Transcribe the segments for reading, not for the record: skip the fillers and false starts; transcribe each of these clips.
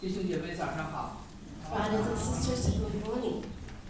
弟兄姐妹早上好。 Brothers and sisters, good morning.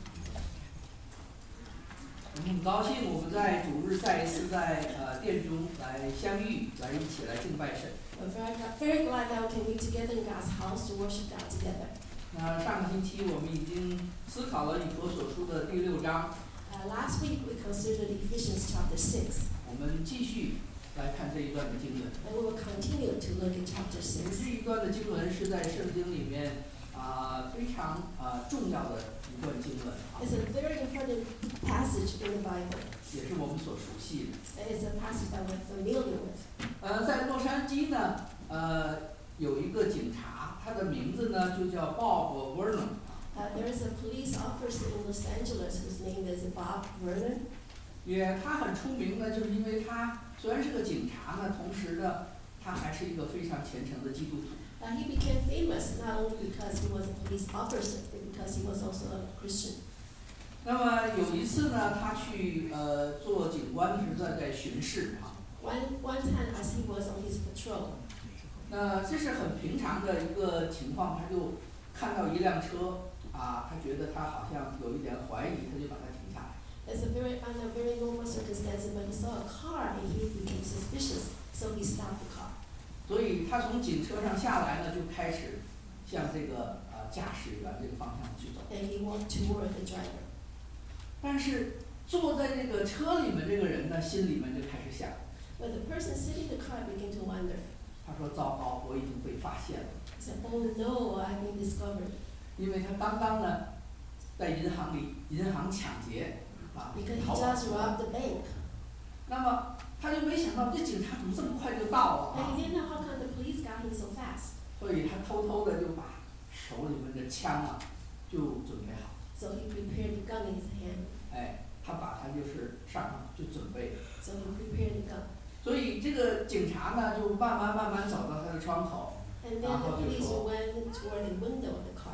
我们很高兴我们在主日再一次在殿中来相遇，来一起来敬拜神。 We're very glad that we can be together in God's house to worship God together. 那上个星期我们已经思考了以弗所书的第6章。 Last week we considered Ephesians chapter 6. 我们继续来看这一段的经文。 And we will continue to look at chapter 6. 这一段的经文是在圣经里面非常重要的一段经文。 It's a very important passage in the Bible. 也是我们所熟悉的。 It's a passage that we're familiar with. 在洛杉矶呢，有一个警察，他的名字呢就叫 Bob Vernon。 There is a police officer in Los Angeles whose name is Bob Vernon. 他很出名呢，就是因为他虽然是个警察呢，同时呢，他还是一个非常虔诚的基督徒。 He became famous not only because he was a police officer, but because he was also a Christian. 那么有一次呢，他去做警官的时候在巡视 One time as he was on his patrol. 那这是很平常的一个情况，他就看到一辆车他觉得他好像有一点怀疑，他就把它停下来。 It's under very normal circumstances, but he saw a car and he became suspicious, so he stopped the car. 所以他从警车上下来呢，就开始向这个驾驶员这个方向去走。 And he walked toward the driver. 但是坐在这个车里面这个人呢，心里面就开始想。 But the person sitting in the car began to wonder. 他说：“糟糕，我已经被发现了。” He said, "Oh no, I've been discovered." 因为他刚刚呢，在银行抢劫 Because he 逃跑。 just robbed the bank. 那么他就没想到这警察怎么这么快就到 And 了 he didn't know how come the police got him so fast. 所以他偷偷的就把手里面的枪就准备好。 So he prepared the gun in his hand. 他把它就是上就准备。 So he prepared the gun. 所以这个警察呢，就慢慢走到他的窗口。 And then the police went toward the window of the car.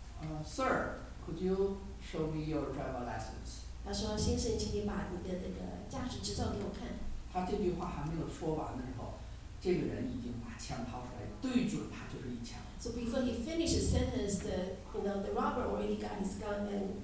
Sir, could you show me your driver license? 他说：“先生，请你把你的那个驾驶执照给我看。” 他这句话还没有说完的时候，这个人已经把枪掏出来，对准他就是一枪。 So before he finished his sentence, the robber already got his gun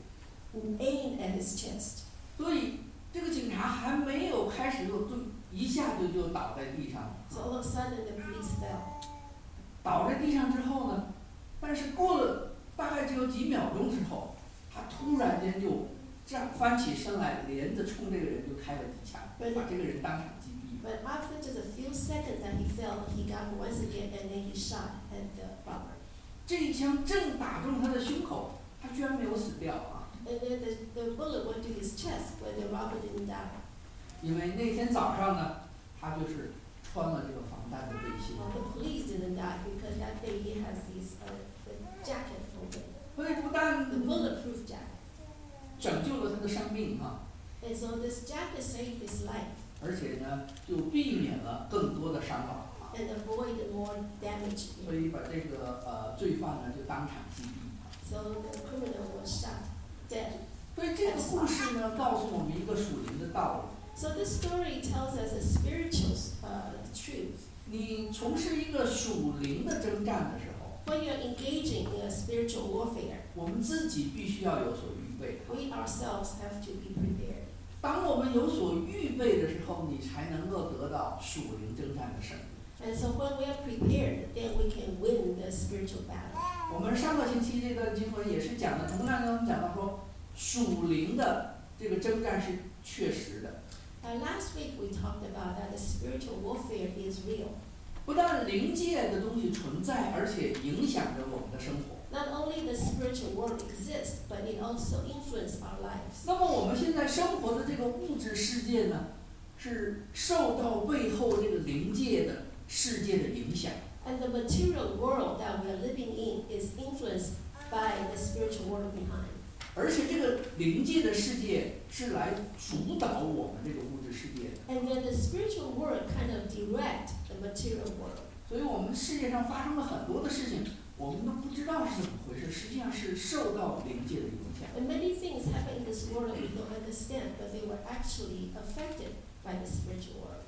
and aimed at his chest. 所以这个警察还没有开始就一下就倒在地上了。 So all of a sudden the police fell. 倒在地上之后呢，但是过了大概只有几秒钟之后，他突然间就翻起身来，连着冲这个人就开了几枪，把这个人当场击毙。 But after just a few seconds that he fell, he got once again and then he shot at the robber. 这一枪正打中他的胸口，他居然没有死掉 And then the bullet went to his chest, but the robber didn't die. 因为那天早上呢，他就是穿了这个防弹的背心。 The police didn't die because that day he has his jacket open. 所以不但 The bulletproof jacket. 拯救了他的生命 And so this jacket saved his life. 而且呢，就避免了更多的伤亡 And avoid more damage. 所以把这个罪犯呢就当场击毙。 So the criminal was shot dead. 所以这个故事呢，告诉我们一个属灵的道理。 So this story tells us a spiritual truth. 你从事一个属灵的征战的时候， When you're engaging in a spiritual warfare, 我们自己必须要有所预备。 we ourselves have to be prepared. 当我们有所预备的时候，你才能够得到属灵征战的胜利。 And so when we are prepared, then we can win the spiritual battle. 我们上个星期这段经文也是讲的，同样跟我们讲到说，属灵的这个征战是确实的。 Last week we talked about that the spiritual warfare is real. 不但灵界的东西存在，而且影响着我们的生活。 Not only the spiritual world exists, but it also influences our lives. 那么我们现在生活的这个物质世界呢，是受到背后这个灵界的世界的影响。 And the material world that we are living in is influenced by the spiritual world behind. 而且这个灵界的世界是来主导我们这个物质世界的。 And then the spiritual world kind of direct the material world. 所以我们世界上发生了很多的事情，我们都不知道是怎么回事，实际上是受到灵界的影响。 And many things happen in this world that we don't understand, but they were actually affected by the spiritual world.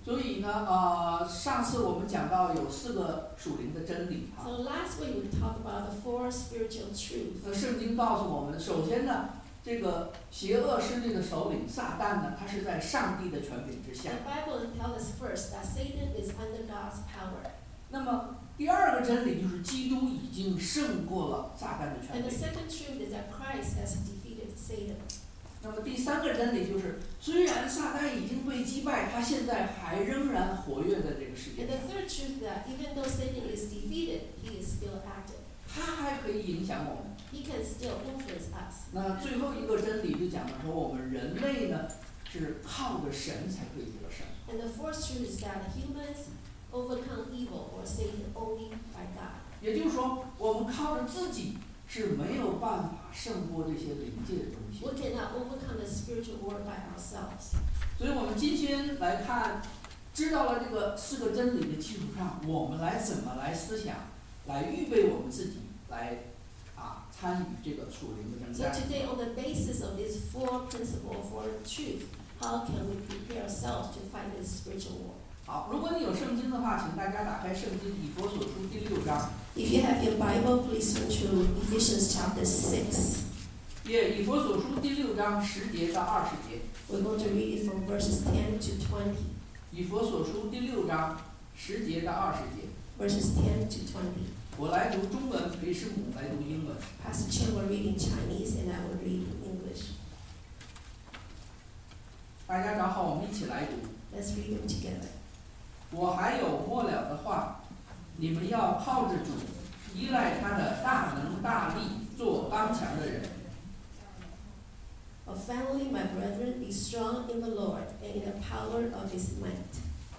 所以呢，上次我们讲到有4个属灵的真理哈。 So last week we talked about the 4 spiritual truths. 圣经告诉我们，首先呢，这个邪恶势力的首领撒旦呢，他是在上帝的权柄之下。 The Bible tells us first that Satan is under God's power. 那么第2个真理就是基督已经胜过了撒旦的权 And the 柄。 second truth is that Christ has defeated Satan. 那么第3个真理就是，虽然撒旦已经被击败，他现在还仍然活跃在这个世界 And 上， the third truth is that even though Satan is defeated, he is still active. 他还可以影响我们。 He can still influence us. 那最后一个真理就讲了说，我们人类呢是靠着神才可以得胜。 And the fourth truth is that humans overcome evil or Satan only by God. 也就是说，我们靠着自己是没有办法胜过这些灵界的东西。 We cannot overcome the spiritual world by ourselves. 所以我们今天来看，知道了这个4个真理的基础上，我们来怎么来思想，来预备我们自己来参与这个属灵的征 So 战。 today, on the basis of these 4 principles, 4 truths, how can we prepare ourselves to fight this spiritual war? 好，如果你有圣经的话，请大家打开圣经以弗所书第6章。 If you have your Bible, please turn to Ephesians chapter 6. 以弗所书第6章10节到20节。 We're going to read it from verses 10 to 20. 以弗所书第6章10节到20节。 Verses 10 to 20. 我来读中文，裴师母来读英文。 Pastor Chen will read in Chinese and I will read in English. 大家找好，我们一起来读。 Let's read them together. 我还有末了的话，你们要靠着主，依赖他的大能大力，做刚强的人。 Finally, my brethren, be strong in the Lord and in the power of his might.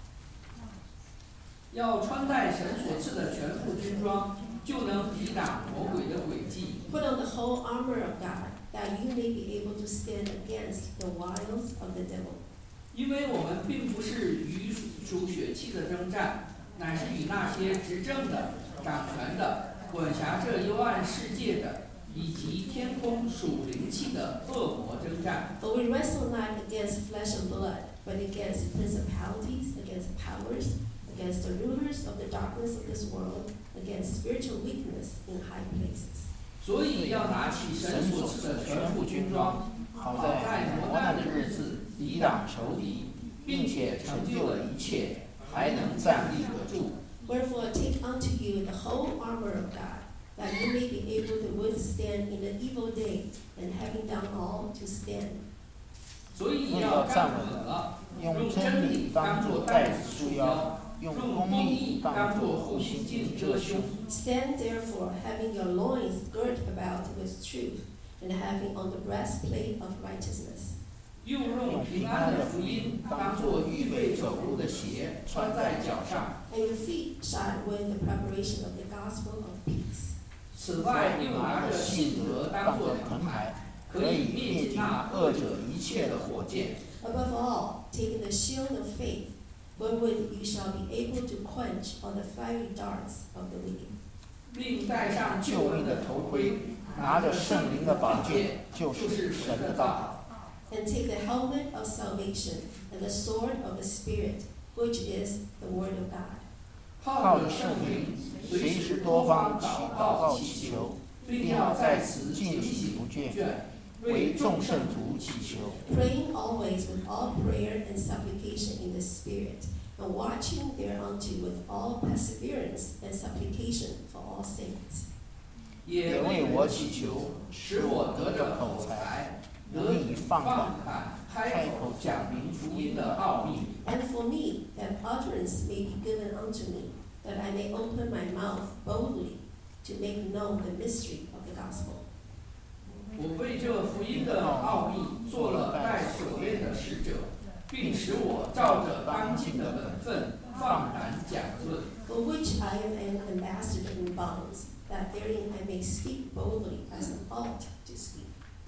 要穿戴神所赐的全副军装，就能抵挡魔鬼的诡计。 Put on the whole armor of God, that you may be able to stand against the wiles of the devil. 因为我们并不是与属血气的征战，乃是与那些执政的、掌权的、管辖这幽暗世界的，以及天空属灵气的恶魔征战。 For we wrestle not against flesh and blood, but against principalities, against powers, against the rulers of the darkness of this world, against spiritual weakness in high places. 所以要拿起神所赐的全副军装，好在磨难的日子抵挡仇敌，并且成就了一切，还能站立得住。 Wherefore take unto you the whole armor of God, that you may be able to withstand in the evil day, and having done all, to stand. 所以你要站稳了，用真理当作带子束腰，用公义当作护心镜遮胸。 Stand therefore, having your loins girt about with truth, and having on the breastplate of righteousness. 又用平安的福音当作预备走路的鞋，穿在脚上。 And your feet shod with the preparation of the gospel of peace. 此外，又拿着信德当作盾牌，可以灭尽那恶者一切的火箭。 Above all, taking the shield of faith, wherewith you shall be able to quench all the fiery darts of the wicked. 并戴上救恩的头盔，拿着圣灵的宝剑，就是神的道。 And take the helmet of salvation and the sword of the Spirit, which is the word of God. 靠着圣灵，随时多方祷告祈求，并要在此警醒不倦，为众圣徒祈求。 Praying always with all prayer and supplication in the Spirit, and watching thereunto with all perseverance and supplication for all saints. 也为我祈求，使我得着口才，得以放胆开口讲明福音的奥秘。 And for me, that utterance may be given unto me, that I may open my mouth boldly to make known the mystery of the gospel. 我为这福音的奥秘做了带锁链的使者，并使我照着当今的本分放胆讲论。 For which I am an ambassador in bonds, that therein I may speak boldly as an ought to speak.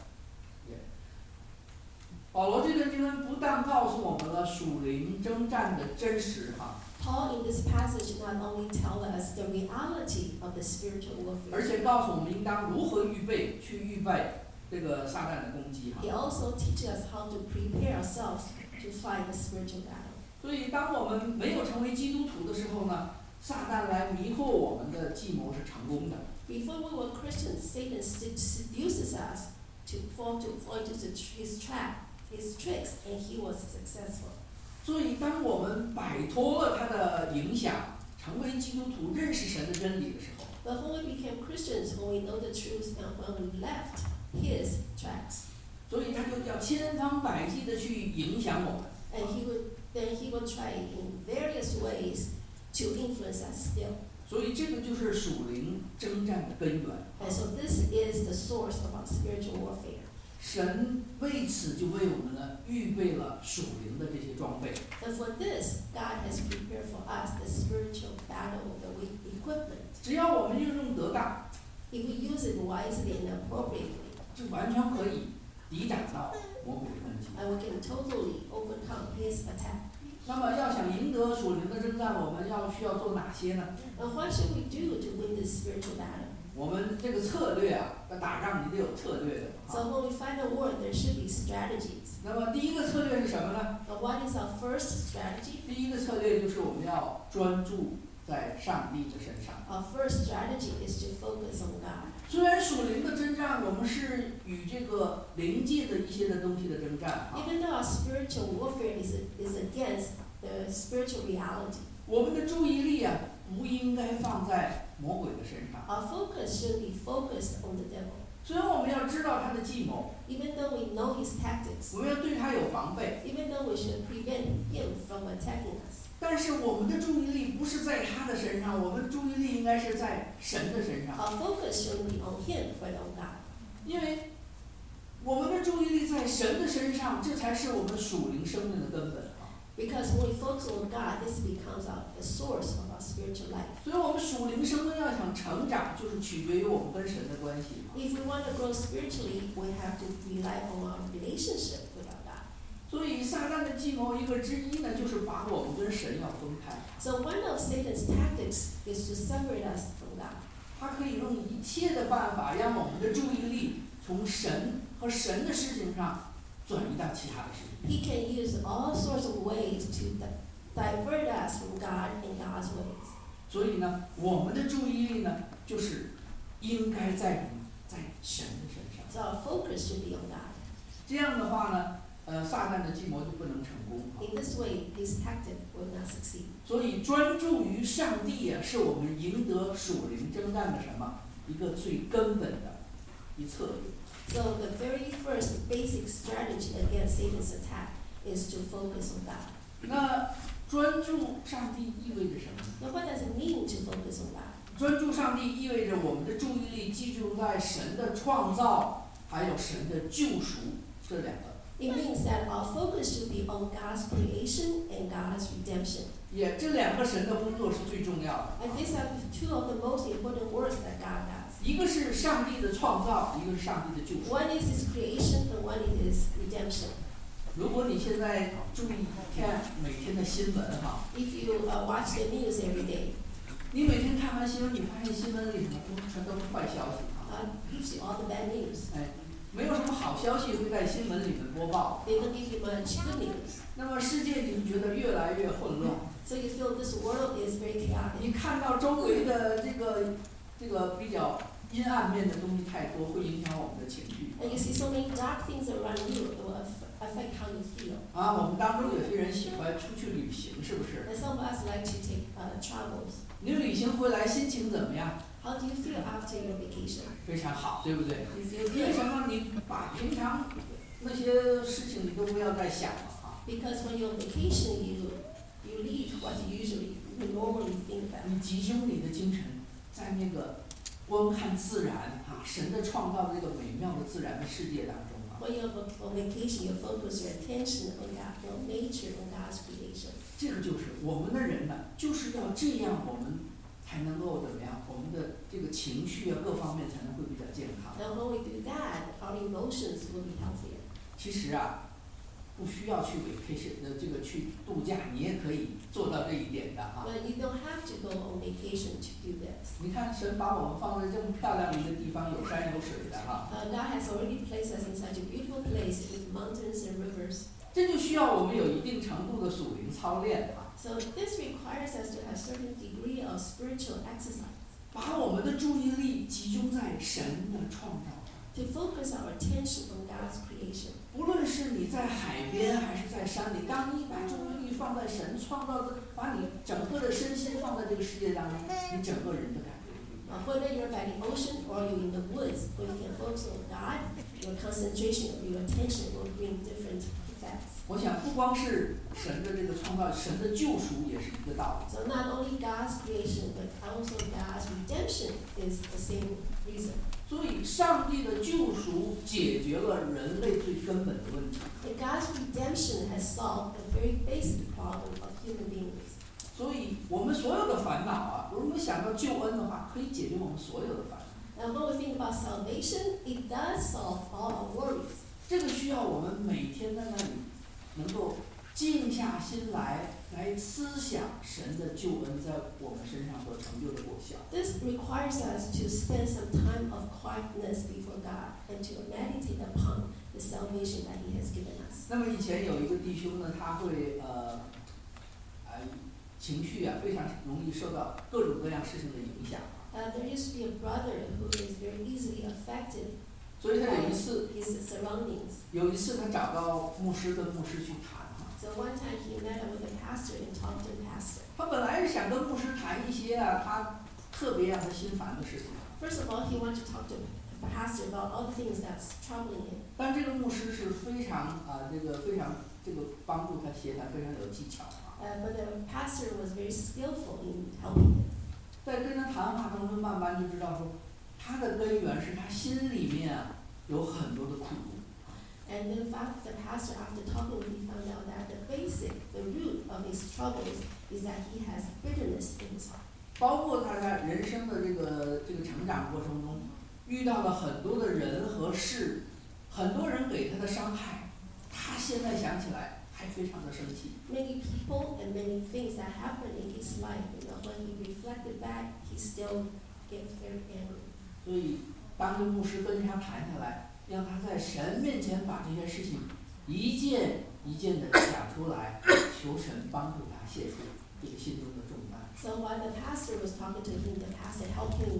保罗这段经文不但告诉我们了属灵征战的真实哈， Paul in this passage not only tell us the reality of the spiritual 而 warfare, 且告诉我们应当如何预备这个撒旦的攻击哈 he。also teaches us how to prepare ourselves to fight the spiritual battle. 所以当我们没有成为基督徒的时候呢，撒旦来迷惑我们的计谋是成功的。 Before we were Christians, Satan seduces us to fall into his trap, his tricks, and he was successful. 所以当我们摆脱了他的影响，成为基督徒，认识神的真理的时候， But when we became Christians, when we know the truth, and when we left his tracks, 所以他就要千方百计的去影响我们。 and he will try in various ways to influence us still. 所以这个就是属灵征战的根源。 And so this is the source of our spiritual warfare. 神为此就为我们呢预备了属灵的这些装备。 And for this, God has prepared for us the spiritual battle, the equipment. 只要我们运用得当， If we use it wisely and appropriately, 就完全可以抵挡到魔鬼的攻击。 and we can totally overcome his attack. 那么要想赢得属灵的征战，我们需要做哪些呢？ And what should we do to win this spiritual battle? 我们这个策略啊，要打仗你得有策略的。 So when we fight a war, there should be strategies. 那么第一个策略是什么呢？ And what is our first strategy? 第一个策略就是我们要专注在上帝的身上。 Our first strategy is to focus on God. 虽然属灵的征战，我们是与这个灵界的一些的东西的征战啊， Even though our spiritual warfare is against the spiritual reality, 我们的注意力啊，不应该放在魔鬼的身上。 our focus should be focused on the devil. 虽然我们要知道他的计谋， Even though we know his tactics, 我们要对他有防备， even though we should prevent him from attacking us, 但是我们的注意力不是在他的身上，我们的注意力应该是在神的身上。 our focus shouldn't be on him, but on God. 因为我们的注意力在神的身上，这才是我们属灵生命的根本啊。 Because when we focus on God, this becomes the source of our spiritual life. 所以我们属灵生命要想成长，就是取决于我们跟神的关系。 If we want to grow spiritually, we have to rely on our relationship with our God. 所以撒旦的计谋一个之一呢，就是把我们跟神要分开。 So one of Satan's tactics is to separate us from God. 他可以用一切的办法，让我们的注意力从神和神的事情上转移到其他的事情。 He can use all sorts of ways to divert us from God and God's ways. 所以呢，我们的注意力呢，就是应该在神的身上。 So our focus should be on God. 这样的话呢，撒旦的计谋就不能成功。 In this way, his tactic will not succeed. 所以专注于上帝啊，是我们赢得属灵征战的什么一个最根本的一策略。 So the very first basic strategy against Satan's attack is to focus on God. 那专注上帝意味着什么？ Now what does it mean to focus on God? 专注上帝意味着我们的注意力集中在神的创造，还有神的救赎这两个。 It means that our focus should be on God's creation and God's redemption. 这两个神的工作是最重要的。 And these are two of the most important works that God does. 一个是上帝的创造，一个是上帝的救赎。 One is his creation and one is his redemption. 如果你现在注意看每天的新闻哈， If you watch the news every day, 你每天看完新闻，你发现新闻里什么全都是坏消息啊， gives you all the bad news. 没有什么好消息会在新闻里面播报。 They don't give you much good news. 那么世界你就觉得越来越混乱， So you feel this world is very chaotic. 你看到周围的这个比较阴暗面的东西太多，会影响我们的情绪。 And you see so many dark things around you, it will affect how you feel. 我们当中有些人喜欢出去旅行，是不是？ And some of us like to take travels. 你旅行回来心情怎么样？ How do you feel after your vacation? 非常好，对不对？ You feel 为 good. 什么你把平常那些事情你都不要再想了啊？ Because when you're on vacation, you leave what you normally think about. 你集中你的精神在那个观看自然神的创造这个美妙的自然的世界当中啊。 When you're on vacation, you focus your attention on God, on nature, on God's creation. 这个就是我们的人呢，就是要这样，我们才能够怎么样？我们的这个情绪啊，各方面才能会比较健康。 And when we do that, our emotions will be healthier. 其实啊， 不需要去vacation的这个去度假，你也可以做到这一点的哈。 But you don't have to go on vacation to do this. 你看，神把我们放在这么漂亮的一个地方，有山有水的哈。 God has already placed us in such a beautiful place with mountains and rivers. 这就需要我们有一定程度的属灵操练啊。 So this requires us to have certain degree of spiritual exercise. 把我们的注意力集中在神的创造上。 To focus our attention on God's creation. 无论是你在海边还是在山里，当你把注意力放在神创造的，把你整个的身心放在这个世界当中，你整个人的改变不一样。 Whether you're by the ocean or you're in the woods, where you can focus on God, your concentration of your attention will bring different effects. 我想不光是神的这个创造，神的救赎也是一个道理。 So not only God's creation, but also God's redemption is the same reason. 所以，上帝的救赎解决了人类最根本的问题。 And God's redemption has solved a very basic problem of human beings. 所以我们所有的烦恼啊，如果我们想到救恩的话，可以解决我们所有的烦恼。 Now, when we think about salvation, it does solve all our worries. 这个需要我们每天在那里能够静下心来思想神的救恩在我们身上所成就的果效。 This requires us to spend some time of quietness before God and to meditate upon the salvation that He has given us. 那么以前有一个弟兄呢，他会情绪啊非常容易受到各种各样事情的影响。 There used to be a brother who is very easily affected 所以他 by 有一次 his surroundings. 他找到牧师，跟牧师去谈啊。 So one time he met up with a pastor and talked to the pastor. 他本来是想跟牧师谈一些啊，他特别让他心烦的事情。 First of all, he wanted to talk to the pastor about all the things that's troubling him. 但这个牧师是非常帮助他协谈，非常有技巧啊。 But the pastor was very skillful in helping him. 在跟他谈话当中，慢慢就知道说，他的根源是他心里面啊有很多的苦。 And in fact, the pastor, after talking with him, found out that the root of his troubles is that he has bitterness in his heart. 包括他在人生的这个成长过程中，遇到了很多的人和事，很多人给他的伤害，他现在想起来还非常的生气。 Many people and many things that happened in his life, when he reflected back, he still gets very angry. 所以，当这牧师跟他谈下来，让他在神面前把这些事情一件一件的讲出来，求神帮助他卸除这个心中的重担。 So while the pastor was talking to him, the pastor helped him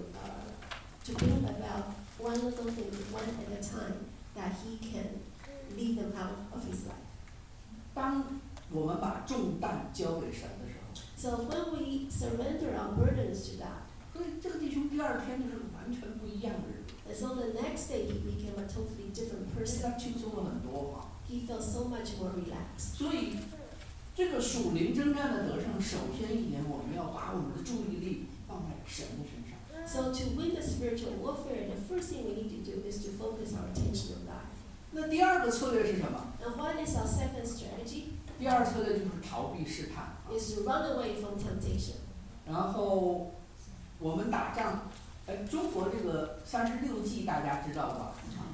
to bring about one little thing, one at a time, that he can leave them out of his life. 当我们把重担交给神的时候， So when we surrender our burdens to God, 所以这个弟兄第二天就是完全不一样的人， and so the next day he became a totally different 而且 person. 他轻松了很多哈。 He felt so much more relaxed. 所以，这个属灵征战的得胜，首先一点，我们要把我们的注意力放在神的身上。 So to win the spiritual warfare, the first thing we need to do is to focus our attention on God. 那第二个策略是什么？ And what is our second strategy? 第二策略就是逃避试探。 Is to run away from temptation. 然后我们打仗，中国这个36计大家知道吧？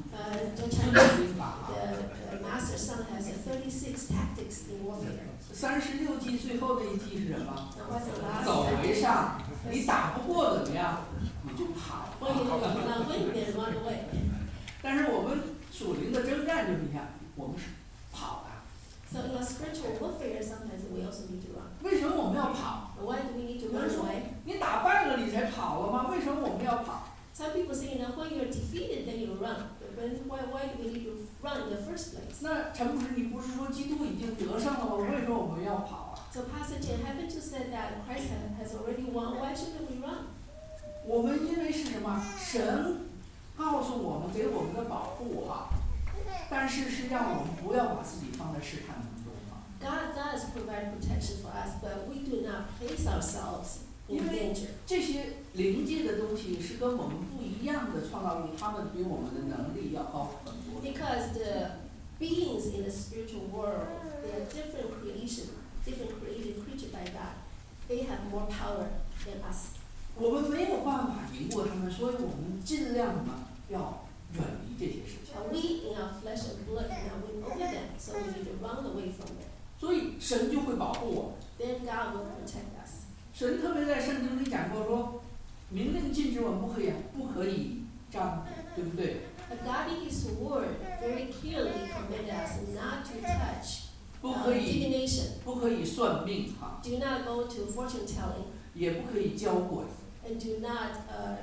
The 军 Chinese, 兵法啊。 the master son has 36 tactics in warfare. 36计最后那一计是什么？ And what's the last 走为 tactic? 上，你打不过怎么样？你就跑。 When you cannot win, then run away. 但是我们属灵的征战就是你看，我们是跑的。 So in our spiritual warfare, sometimes we also need to run. 为什么我们要跑？ And why do we need to 有 run 人说 away? 你打败了你才跑了吗？为什么我们要跑？ Some people say, when you're defeated, then you run. But why do we need to run in the first place? 那陈牧师，你不是说基督已经得胜了吗？为什么我们要跑啊？ So Pastor Chen, haven't you said that Christ has already won? Why shouldn't we run? 我们因为是什么？神告诉我们，给我们的保护哈，但是是让我们不要把自己放在试探当中啊。 God does provide protection for us, but we do not place ourselves in danger. 这些灵界的东西是跟我们不一样的创造物，他们比我们的能力要高很多。 Because the beings in the spiritual world, they are different created creature by God. They have more power than us. 我们没有办法赢过他们，所以我们尽量呢要远离这些事情。 And we in our flesh and blood cannot win over them, so we need to run away from them. 所以神就会保护我们。 Then God will protect us. 神特别在圣经里讲过说，明令禁止我们不可以占卜，对不对？ But God in His Word very clearly commanded us not to touch 不可以 divination. 不可以算命哈， Do not go to fortune telling, 也不可以教鬼。 and do not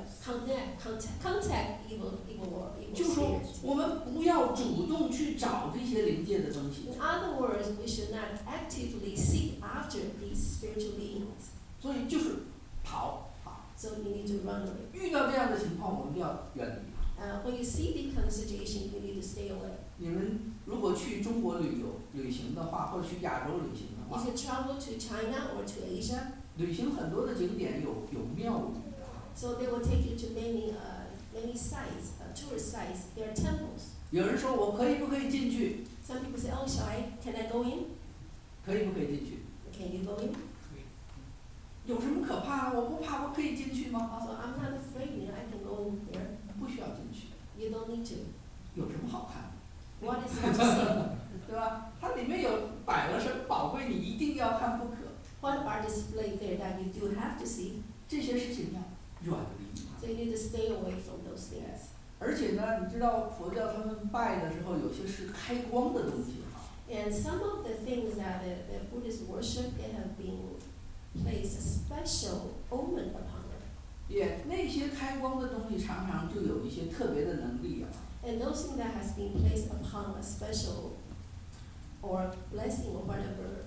contact evil 就说 spirits. 我们不要主动去找这些灵界的东西， In other words, we should not actively seek after these spiritual beings. 所以就是逃啊。 So you need to run away. 遇到这样的情况，我们就要远离。 When you see this kind of situation, you need to stay away. 你们如果去中国旅行的话，或者去亚洲旅行的 If 话， you travel to China or to Asia, 旅行很多的景点有庙宇的哈。 so they will take you to many sites, tourist sites. There are temples. 有人说我可以不可以进去？ Some people say, "Oh, can I go in? 可以不可以进去？ Can you go in?" 有什么可怕的？我不怕，我可以进去吗？ So I'm not afraid. I can go in there. 不需要进去。 You don't need to. 有什么好看的？ What is there to see? 对吧？它里面有摆了什么宝贝，你一定要看不可。 What are displayed there that you do have to see? 这些事情要远离。 So you need to stay away from those things. 而且呢，你知道佛教他们拜的时候，有些是开光的东西哈。 And some of the things that the Buddhists worship, they have been placed a special omen upon them. 也那些开光的东西常常就有一些特别的能力啊。 And those things that has been placed upon a special or blessing or whatever,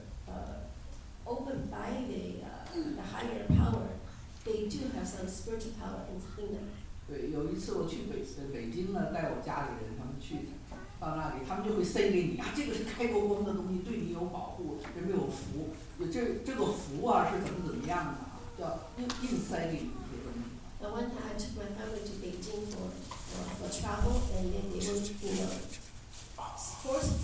opened by the higher power, they do have some spiritual power in them. 对，有一次我去北京呢，带我家里人他们去，到那里他们就会塞给你啊，这个是开过光的东西，对你有保护，人们有福，这个福啊是怎么样的啊，叫硬塞给你一些东西。 And one time I took my family to Beijing for travel, and then they would, force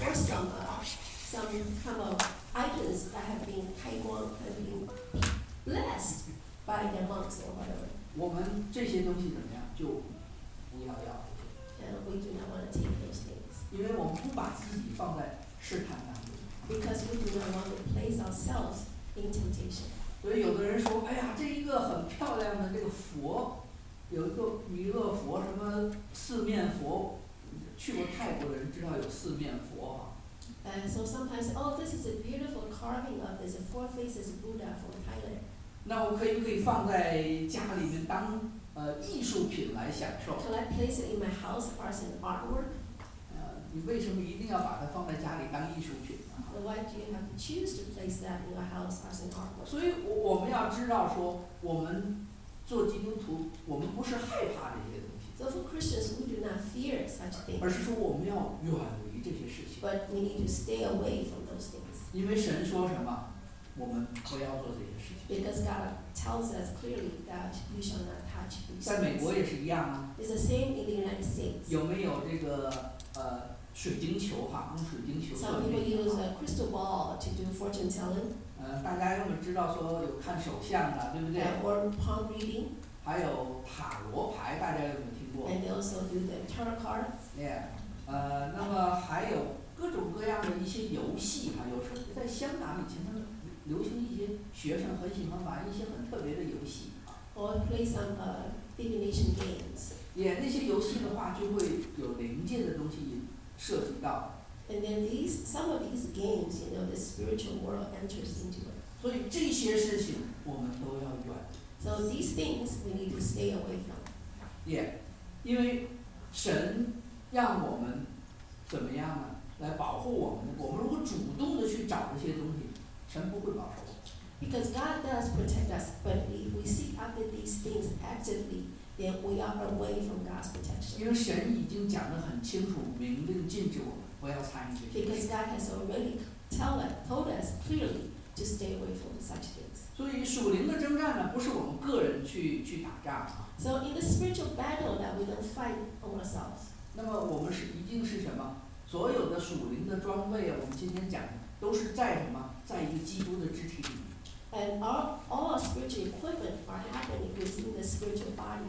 some kind of items that have been have been blessed by the monks or whatever. 我们这些东西怎么样？就不要这些， And we do not want to take those things 因为我们不把自己放在试探当中。 because we do not want to place ourselves in temptation. 所以有的人说，哎呀，这一个很漂亮的这个佛，有一个弥勒佛，什么四面佛，去过泰国的人知道有四面佛啊。 And so sometimes, oh, this is a beautiful carving of this four faces Buddha from Thailand. 那我可以不可以放在家里面当艺术品来享受？ Can I place it in my house as an artwork? 你为什么一定要把它放在家里当艺术品呢？ Or why do you have to choose to place that in your house as an artwork? 所以我们要知道说，我们做基督徒，我们不是害怕这些东西， So for Christians, we do not fear such 而 things, 是说我们要远离这些事情。 but we need to stay away from those things. 因为神说什么，我们不要做这些事情。 Because God tells us clearly that you shall not touch these 在美国 things. 也是一样啊， It's the same in the United States. 有没有这个水晶球哈，用水晶球 Some 算 people 命 use a crystal ball to do fortune telling, 大家要么知道说有看手相的，对不对？ or palm reading, 还有塔罗牌，大家有没有听过？ and they also do the tarot card. 那么还有各种各样的一些游戏哈，有时候在香港以前他们流行一些学生很喜欢玩一些很特别的游戏啊， Or play some divination games. 那些游戏的话就会有灵界的东西涉及到， And then some of these games, the spiritual world enters into it. 所以这些事情我们都要远离。 So these things we need to stay away from. 因为神让我们怎么样呢？来保护我们。我们如果主动的去找这些东西，神不会保守我们。 Because God does protect us, but if we seek after these things actively, then we are away from God's protection. 因为神已经讲得很清楚，明令禁止我们不要参与这些 Because 事。 God has already told us clearly to stay away from such things. 所以属灵的征战呢，不是我们个人去打仗啊。 So in the spiritual battle that we don't fight on ourselves. 那么我们一定是什么？所有的属灵的装备啊，我们今天讲的都是在什么？在一个基督的肢体里面。 And all our spiritual equipment are happening within the spiritual body of Christ.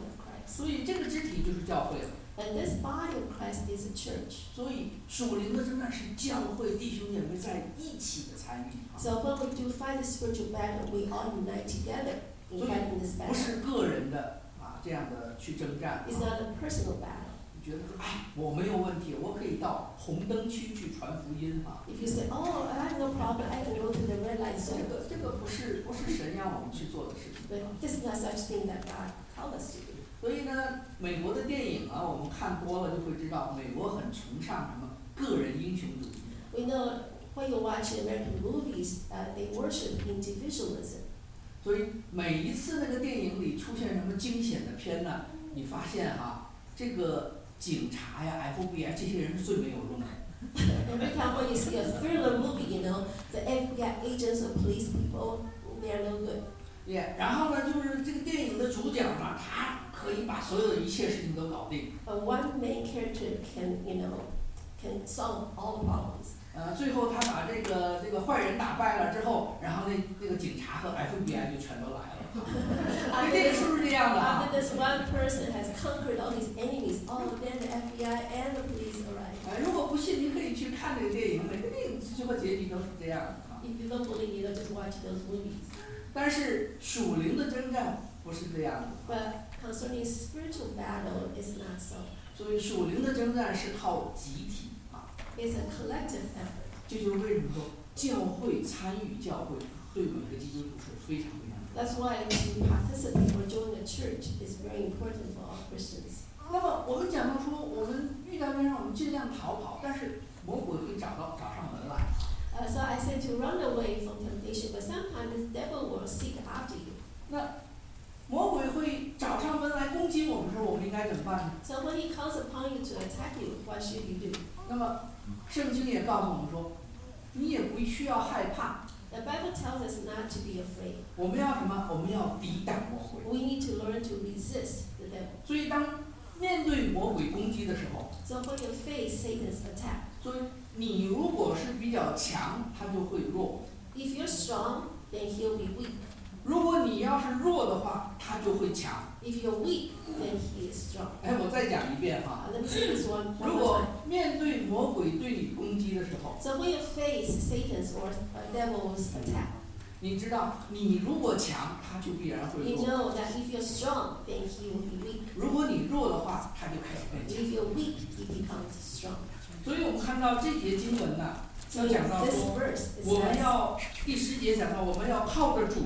Christ. 所以这个肢体就是教会了。 And this body of Christ is a church. 所以属灵的征战是教会弟兄姐妹在一起的参与。 So when we do fight the spiritual battle, we all unite together in 所以 fighting this 不 battle. 是个人的这样的去征战。 It's not a personal battle. 你觉得说，哎，我没有问题，我可以到红灯区去传福音哈。 If you say, oh, I have no problem, I can go to the red light 这 zone. 个不是神让我们去做的事情。 But this is not such thing that God called us to do. 所以呢，美国的电影我们看多了就会知道，美国很崇尚什么个人英雄主义。 We know when you watch American movies, they worship individualism. 所以每一次那个电影里出现什么惊险的片呢，你发现这个警察呀、FBI 这些人是最没有用的。 Every time when you see a thriller movie, you know, the FBI agents or police people, they are no good. 然后呢，就是这个电影的主角呢，他可以把所有的一切事情都搞定。 But one main character can, you know, can solve all the problems. 最后他把这个坏人打败了之后，然后那个警察和 FBI 就全都来了。这电影是不是这样的 After this one person has conquered all his enemies, then the FBI and the police arrive. 如果不信，你可以去看这个电影，每个电影最后结局都是这样的。 If you don't believe me, just watch those movies. 但是属灵的征战不是这样的。 But concerning spiritual battle, it's not so. 所以属灵的征战是靠集体 It's a collective effort. 这就是为什么说教会参与教会对每个基督徒是非常非常重要。 That's why to participate or join a church is very important for all Christians. 那么我们讲到说，我们遇到这样，我们尽量逃跑，但是魔鬼会找上门来。 So I said to run away from temptation, but sometimes the devil will seek after you. 那魔鬼会找上门来攻击我们的时候，我们应该怎么办呢？ So when he comes upon you to attack you, what should you do? 那么圣经也告诉我们说，你也不需要害怕。 The Bible tells us not to be afraid. 我们要什么？我们要抵挡魔鬼。 We need to learn to resist the devil. 所以当面对魔鬼攻击的时候， So when you face Satan's attack, 所以你如果是比较强，他就会弱； if you're strong, then he'll be weak. 如果你要是弱的话，他就会强。 If you're weak, then he is strong. 我再讲一遍 Let me say this one 如 more 果 time. 面对魔鬼对你攻击的时候， So when you face Satan's or devil's attack, 你知道，你如果强，他就必然会 you 弱； know that if you're strong, then he will be weak. 如果你弱的话，他就开始变强。 If you're weak, he becomes strong. 所以我们看到这节经文呢， So 要 in 讲到 this 说， verse, it 我们 says, 要第10节讲到，我们要靠着主，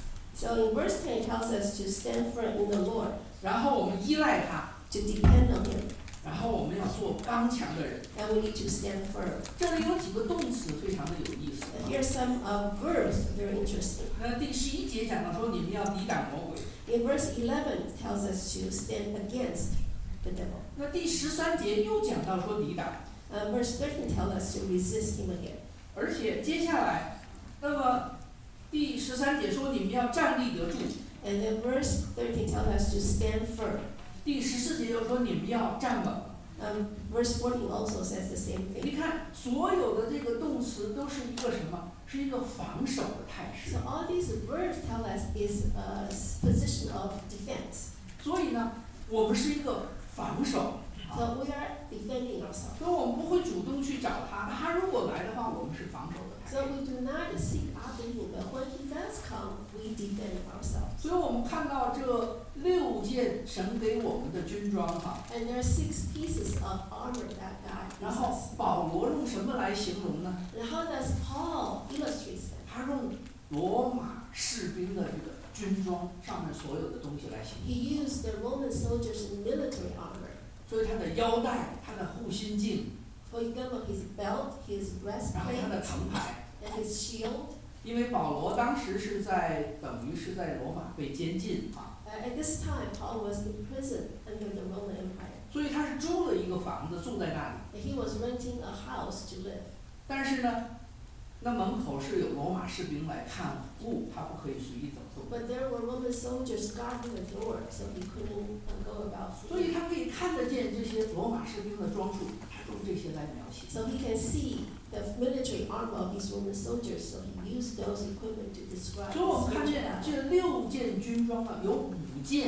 so in verse 10 it tells us to stand firm in the Lord, 然后我们依赖他， to depend on him, 然后我们要做刚强的人。 and we need to stand firm. 这里有几个动词非常的有意思。 Here's some verbs very interesting. 那第11节讲到说，你们要抵挡魔鬼。 In verse 11 it tells us to stand against the devil. 那第13节又讲到说抵挡， Verse 13 tells us to resist him again. 而且接下来，那么第13节说你们要站立得住， And then verse 13 tells us to stand firm. 第14节又说你们要站稳。 Verse 14 also says the same 你 thing. 看，所有的这个动词都是一个什么？是一个防守的态势 So。all these verbs tell us is a position of defense. 所以呢，我们是一个防守。 So we are defending ourselves. 所以我们不会主动去找他，他如果来的话，我们是防守的态 So 势。 we do not seek after him, but when he does come, we defend ourselves. 所以我们看到这6件神给我们的军装 And there are 6 pieces of armor that God 然 gives 后 us. 保罗用什么来形容呢？ And how does Paul illustrate them? 他用罗马士兵的这个军装上面所有的东西来形容。 He used the Roman soldiers' military armor. 所以他的腰带、他的护心镜， For example, his belt, his 然后他的 breastplate, 藤牌。 and his shield. 因为保罗当时是等于是在罗马被监禁 At this time, Paul was in prison under the Roman Empire. 所以他是租了一个房子住在那里。 And he was renting a house to live. 但是呢，那门口是有罗马士兵来看护，他不可以随意走动。 But there were Roman soldiers guarding the door, so he couldn't go about 所以 freely. 他可以看得见这些罗马士兵的装束，他用这些来描写。 So he can see the military armor of these Roman soldiers, so he used those equipment to describe 所以我们 his 看 soldier 见 battle. 这6件军装呢，有5件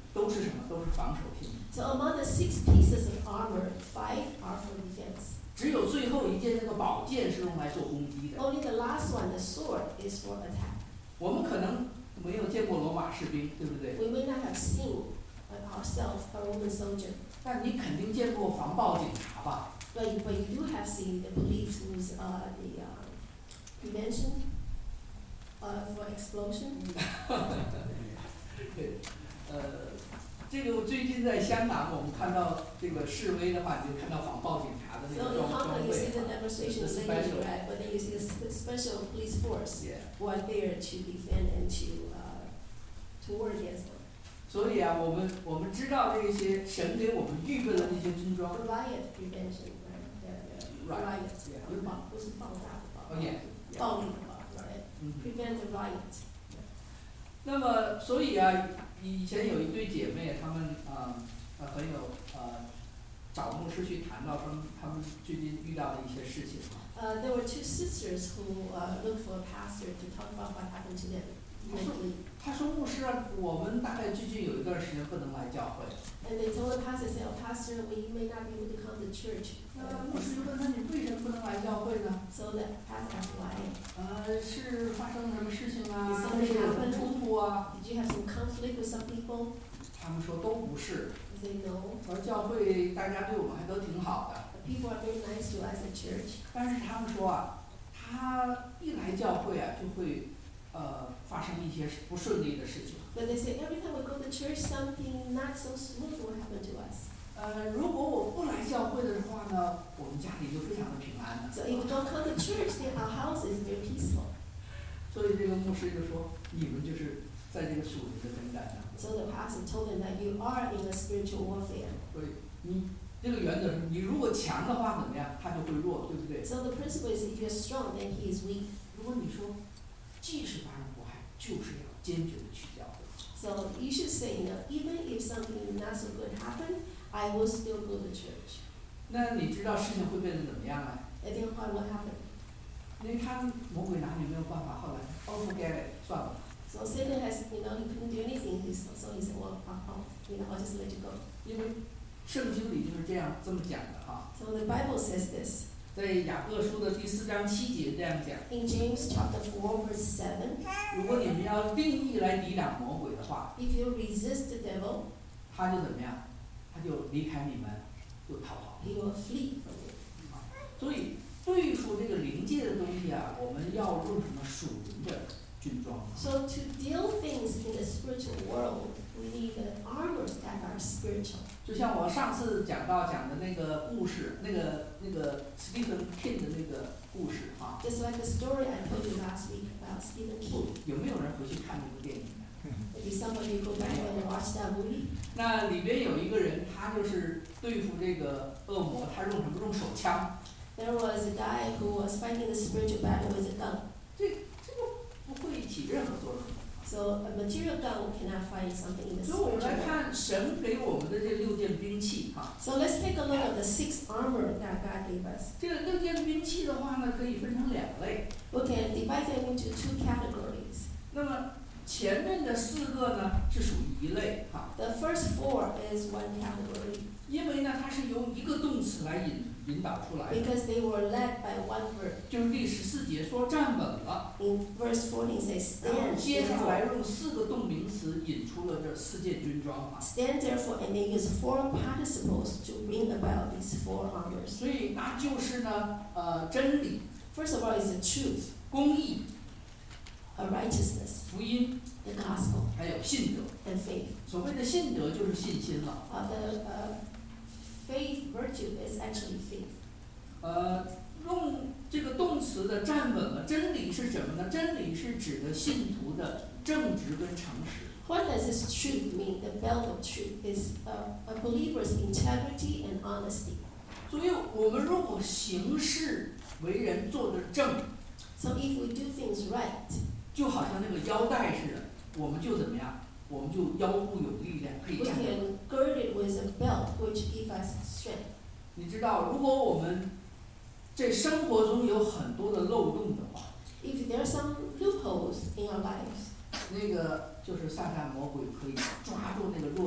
都是什么？都是防守性。 So among the 6 pieces of armor, 5 are for defense. 只有最后一件那个宝剑是用来做攻击的。 Only the last one, the sword, is for attack. 我们可能没有见过罗马士兵，对不对？ We may not have seen ourselves a Roman soldier, 但你肯定见过防暴警察吧？ but you do have seen the police who's the prevention for explosion. 对，这个最近在香港，我们看到这个示威的话，你就看到防暴警察的那 So 个 in 装 Hong 备 Kong, you see the 啊 demonstration the later, special right? But then you see the special police force yeah. who are there to defend and to war against them. 所以啊，我们知道这些神给我们预备了那些军装。 Riot prevention, right? The Right. riot, Yeah. 不是爆炸的爆， Oh yeah. 暴力的暴 right? 嗯。 Prevent the riot. 那么，所以啊，以前有一对姐妹，她们很有找牧师去谈到他们最近遇到的一些事情啊。 There were 2 sisters who looked for a pastor to talk about what happened to them mentally. 她说牧师啊，我们大概最近有一段时间不能来教会。 And they told the pastor, say, oh, pastor, we may not be able to come to church. 牧师就问他，你为什么不能来教会呢？ So the pastor asked why. 是发生了什么事情啊？ Something 是有什么 happened. 冲突啊？ Did you have some conflict with some people? 他们说都不是， He said, no. 而教会大家对我们还都挺好的。 The people are very nice to us at church. 但是他们说啊，他一来教会啊，就会发生一些不顺利的事情。 But they say every time we go to church, something not so smooth will happen to us. 如果我不来教会的话呢，我们家里就非常的平安的。 So if we don't come to church, then our house is very peaceful. 所以这个牧师就说，你们就是在这个属灵的征战当中。 So the pastor told them that you are in a spiritual warfare. 所以你这个原则是，你如果强的话怎么样，他就会弱，对不对？ So the principle is if you're strong, then he is weak. 如果你说，即使发生祸害，就是要坚决的去教会。 So you should say, even if something not so good happened, I will still go to church. 那你知道事情会变得怎么样呢？ And then what will happen? 因为他魔鬼拿你没有办法，后来forget it 算了。 So Satan has, he couldn't do anything. So he said, well, I'll just let you go. 因为圣经里就是这么讲的哈。 So the Bible says this. 在雅各书的第4章7节这样讲。 In James chapter 4, verse 7, 如果你们要定义来抵挡魔鬼的话， if you resist the devil, 他就怎么样？他就离开你们，就逃跑。 he will flee from you. 所以对付这个灵界的东西啊，我们要用什么属灵的军装？ So to deal things in the spiritual world, we need the armors that are spiritual. 就像我上次讲的那个故事，那个 Stephen King 的那个故事啊， Just like the story I told you last week about Stephen King. 有没有人回去看那部电影呢？ Maybe some of you go back and watch that movie. 那里边有一个人，他就是对付这个恶魔，他用什么？用手枪。 There was a guy who was fighting the spiritual battle with a gun. 这个不会起任何作用。 So a material gun cannot fight something in the 所以我们 spiritual 来 world. 看神给我们的这6件兵器哈。 So let's take a look at the 6 armor that God gave us. 这个6件兵器的话呢，可以分成2类。 We can divide them into 2 categories. 那么前面的4个呢，是属于一类哈， The first 4 is one category 因为呢，它是由一个动词来引导出来的。 because they were led by one verb. 就是第14节说站稳了， In verse 14 says, 然后 stand 接下来 therefore. 用4个动名词引出了这4件军装啊。 Stand therefore, and they use 4 participles to bring about these 4 armors. 所以那就是呢，真理、 First of all is the truth, 公义、 a righteousness, 福音， the gospel, 还有信德。 and faith. 所谓的信德就是信心了。 The faith virtue is actually faith. 用这个动词的站稳了，真理是什么呢？真理是指的信徒的正直跟诚实。 What does this truth mean? The belt of truth is a believer's integrity and honesty. 所以我们如果行事为人做得正， So if we do things right, 就好像那个腰带似的，我们就怎么样？我们就腰部有力量，可以 we 站得稳。 can gird it with a belt which gives us strength. 你知道，如果我们在生活中有很多的漏洞的话， If there are some loopholes in our lives, 那个就是撒旦魔鬼可以抓住那个弱点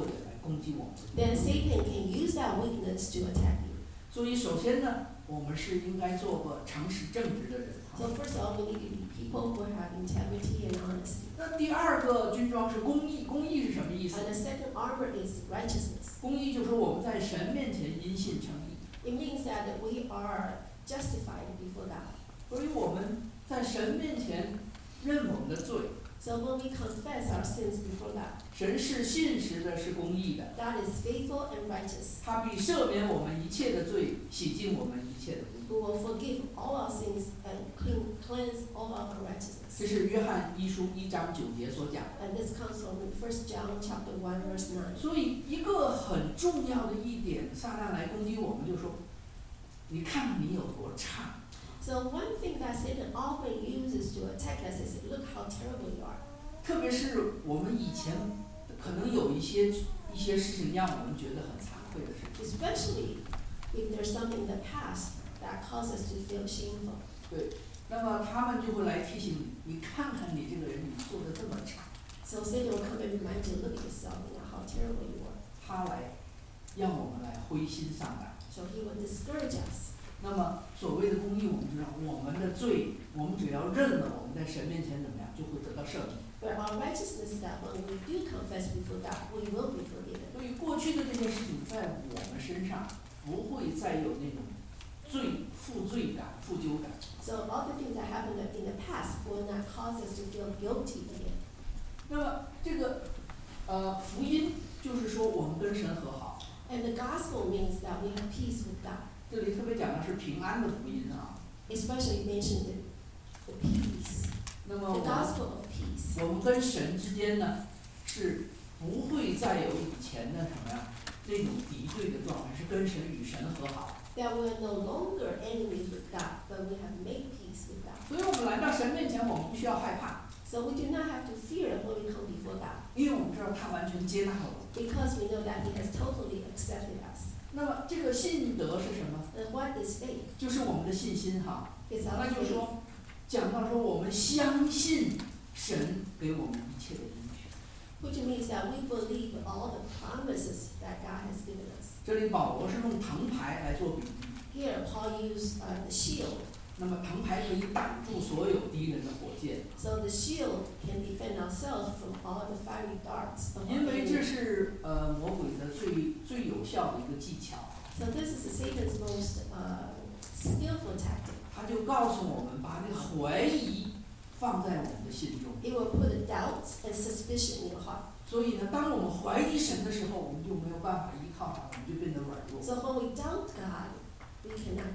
攻击我们。 then Satan can use that weakness to attack you. 所以首先呢，我们是应该做个诚实正直的人。 So first of all, we need to be people who have integrity and honesty. 那第二个军装是公义，公义是什么意思？ And the second armor is righteousness. 公义就是说我们在神面前因信称义， It means that we are justified before God. 所以我们在神面前认我们的罪。 So when we confess our sins before God, 神是信实的，是公义的， God is faithful and righteous, 他必赦免我们一切的罪，洗净我们一切的不义。 who will forgive all our sins and cleanse all our 这 unrighteousness. 是约翰一书1章9节所讲。 And this comes from 1 John chapter 1 verse 9. 所以一个很重要的一点，撒旦来攻击我们，就说，你看看你有多差。 So one thing that Satan often uses to attack us is, look how terrible you are. 特别是我们以前可能有一些事情让我们觉得很惭愧的事情。 Especially if there's something in the past that causes us to feel shameful. 对，那么他们就会来提醒你，你看看你这个人，你做的这么差。 So Satan will come and remind you, look at yourself and how terrible you are. 他来让我们来灰心丧胆。 So he will discourage us. 那么所谓的公义，我们知道我们的罪，我们只要认了，我们在神面前怎么样，就会得到赦免。 But our righteousness is that when we do confess before God, we will be forgiven. 所以过去的这些事情在我们身上不会再有那种负罪感、负疚感。 So all the things that happened in the past will not cause us to feel guilty again. 那么这个福音就是说我们跟神和好， And the gospel means that we have peace with God. 这里特别讲的是平安的福音啊。 Especially mentioned the peace, 那么 the gospel of peace. 我们跟神之间呢是不会再有以前的什么呀那种敌对的状态，是跟神与神和好。 That we are no longer enemies with God, but we have made peace with God. 所以我们来到神面前，我们不需要害怕， So we do not have to fear when we come before God, 因为我们知道他完全接纳了我们。 because we know that He has totally accepted us. 那么这个信德是什么？ And what is faith? 就是我们的信心哈。 It's our 那就是 faith. 说，讲到说我们相信神给我们一切的应许。 Which means that we believe all the promises that God has given us. 这里保罗是用藤牌来做比喻， Here, Paul used the shield. 那么藤牌可以挡住所有敌人的火箭， So the shield can defend ourselves from all the fiery darts of our 因为这 enemy. 是魔鬼的最有效的一个技巧。 So this is Satan's most skillful tactic. 他就告诉我们，把这个怀疑放在我们的心中。 It will put a doubt and suspicion in your heart. 所以呢，当我们怀疑神的时候，我们就没有办法依靠他，我们就变得软弱。 So when we doubt God, we cannot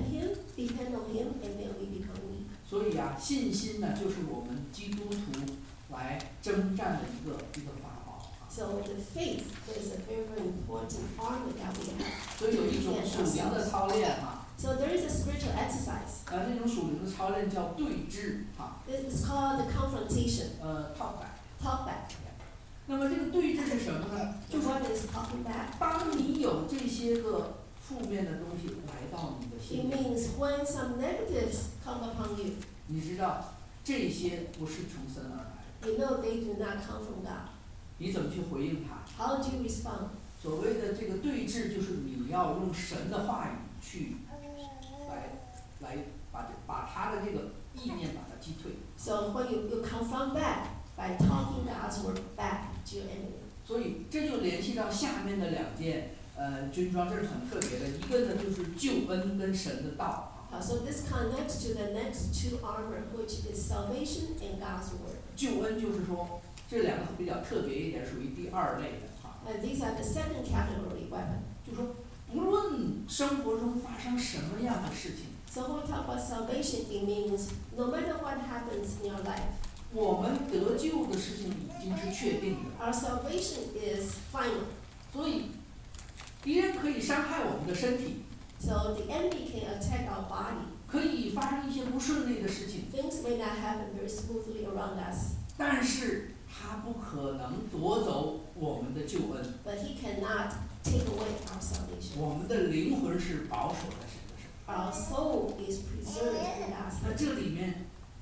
depend on Him, and then we become weak. 所以啊，信心呢，就是我们基督徒来征战的一个法宝啊。 So the faith is a very, very important armor that we have. 所以有一种属灵的操练啊， So there is a spiritual exercise. 这种属灵的操练叫对峙啊， It's called the confrontation, talk back。 talk back. 那么这个对峙是什么呢？就 So 是 what is talking back? 当你有这些个负面的东西来到你的 It 心里， means when some negatives come upon you, 你知道这些不是从神而来的， you know they do not come from God. 你怎么去回应它？ How do you respond? 所谓的这个对峙，就是你要用神的话语去来把他的这个意念把它击退。 So when you confront back by talking God's word back to your enemy. 所以这就联系到下面的两件军装，这是很特别的。一个呢就是救恩跟神的道啊， So this connects to the next two armor, which is salvation and God's word. 救恩就是说这两个比较特别一点，属于第二类的哈。 And these are the second category weapon. 就说不论生活中发生什么样的事情， So when we talk about salvation, it means no matter what happens in your life, 我们得救的事情已经是确定的， our salvation is final. 所以敌人可以伤害我们的身体， So the enemy can attack our body. 可以发生一些不顺利的事情， Things may not happen very smoothly around us, 但是他不可能夺走我们的救恩。 but he cannot take away our salvation. 我们的灵魂是保守在神的手。 Our soul is preserved in God's 那 hand. 这里面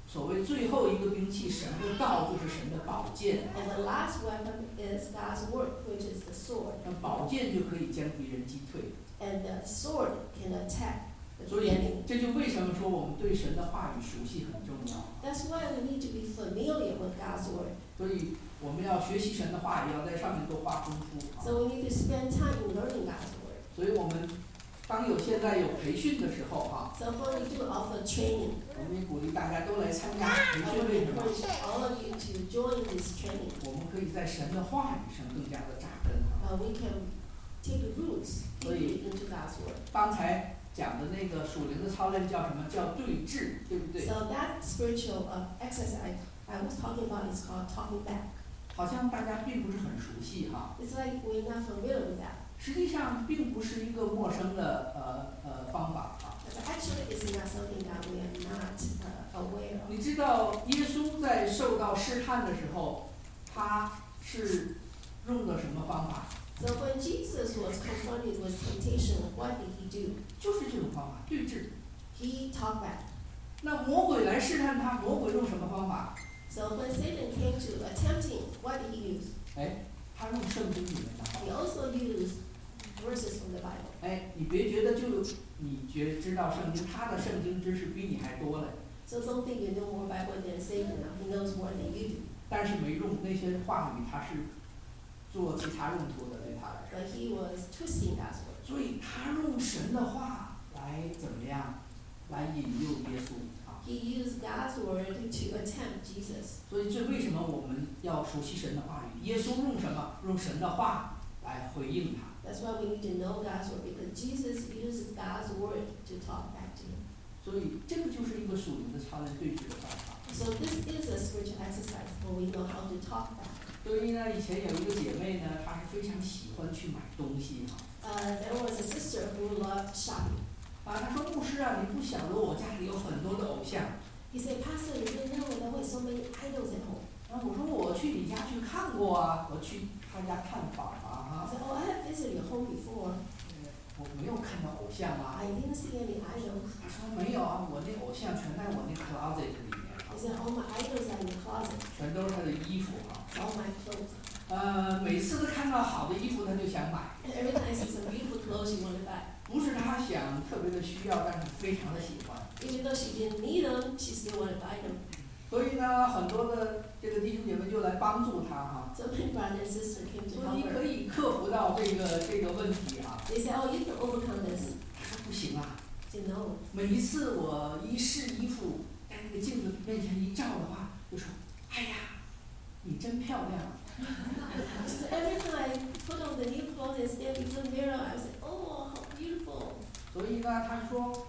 所谓最后一个兵器，神的道就是神的宝剑。 And the last weapon is God's word, which is the sword. 那宝剑就可以将敌人击退。 And the sword can attack the 所以 enemy. 这就为什么说我们对神的话语熟悉很重要。 That's why we need to be familiar with God's word. 所以我们要学习神的话语，要在上面多花功夫。 So we need to spend time in learning God's word. 所以我们当现在有培训的时候啊， So when we do offer training, 我们也鼓励大家都来参加培 I 训。 would 为什么？ encourage all of you to join this training. 我们可以在神的话语上更加的扎根啊。 We can take the roots deeply into God's word. 刚才讲的那个属灵的操练叫什么？叫对峙，对不对？ So that spiritual exercise I was talking about is called talking back. 好像大家并不是很熟悉哈。 It's like we're not familiar with that. 实际上并不是一个陌生的方法啊。 But actually, it's not something that we are not aware of. 你知道耶稣在受到试探的时候，他是用的什么方法？ So when Jesus was confronted with temptation, what did he do? 就是这种方法，对峙。 He talked back. 那魔鬼来试探他，魔鬼用什么方法？ So when Satan came to attempt him, what did he use? 哎，他用圣经里面的话。 He also used verses from the Bible. 哎，你别觉得你知道圣经，他的圣经知识比你还多嘞， So don't think you know more Bible than Satan. Now he knows more than you do. 但是没用那些话语，他是做其他用途的，对他来说。 But he was twisting God's word. 所以他用神的话来怎么样，来引诱耶稣啊。 He used God's word to attempt Jesus. 所以这为什么我们要熟悉神的话语？耶稣用什么？用神的话来回应他。 That's why we need to know God's word, because Jesus used God's word to talk back to him. 所以这个就是一个属灵的操练对峙的办法。 So this is a spiritual exercise where we know how to talk back. 所以呢，以前有一个姐妹呢，她是非常喜欢去买东西哈。 There was a sister who loved shopping. 啊，她说牧师啊，你不晓得我家里有很多的偶像。 He said, Pastor, you didn't know that we have so many idols at home. 然后我说我去你家去看过啊，我去他家探访啊 I 哈。 said, Oh, I have visited your home before. 我没有看到偶像啊。 I didn't see any idols. 他说没有啊，我那偶像全在我那 closet 里面 He said, All my idols are in the closet. 全都是他的衣服啊。 All my clothes. 每次他看到好的衣服他就想买， And every time I see some beautiful clothes, she wanted to buy. 不是他想特别的需要，但是非常的喜欢。 Even though she didn't need them, she still wanted to buy them. 所以呢，很多的这个弟兄姐妹就来帮助他哈。 So my brother and sister came to 说 help 你可 her. 以克服到这个问题啊。 They said, Oh, you can overcome this. 他说不行啊， I said, No. 每一次我一试衣服，在那个镜子面前一照的话，就说：“哎呀，你真漂亮。” She said, Every time I put on the new clothes and stand before the mirror, I would say, Oh, how beautiful. 所以呢，他说